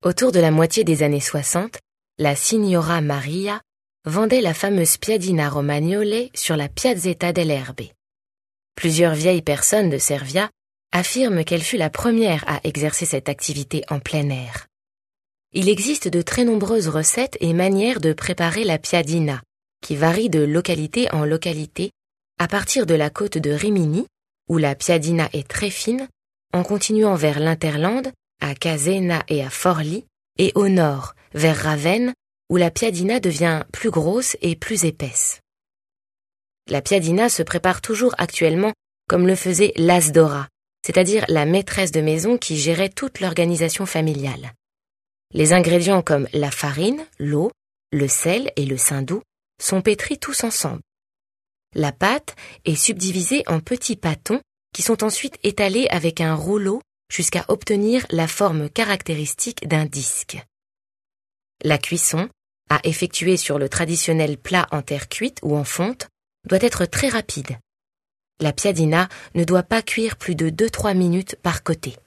Autour de la moitié des années 60, la Signora Maria vendait la fameuse piadina romagnole sur la Piazzetta delle Erbe. Plusieurs vieilles personnes de Servia affirment qu'elle fut la première à exercer cette activité en plein air. Il existe de très nombreuses recettes et manières de préparer la piadina, qui varient de localité en localité, à partir de la côte de Rimini, où la piadina est très fine, en continuant vers l'Interland, à Casena et à Forlì, et au nord, vers Ravenne, où la piadina devient plus grosse et plus épaisse. La piadina se prépare toujours actuellement comme le faisait l'Asdora, c'est-à-dire la maîtresse de maison qui gérait toute l'organisation familiale. Les ingrédients comme la farine, l'eau, le sel et le saindoux sont pétris tous ensemble. La pâte est subdivisée en petits pâtons qui sont ensuite étalés avec un rouleau jusqu'à obtenir la forme caractéristique d'un disque. La cuisson, à effectuer sur le traditionnel plat en terre cuite ou en fonte, doit être très rapide. La piadina ne doit pas cuire plus de 2-3 minutes par côté.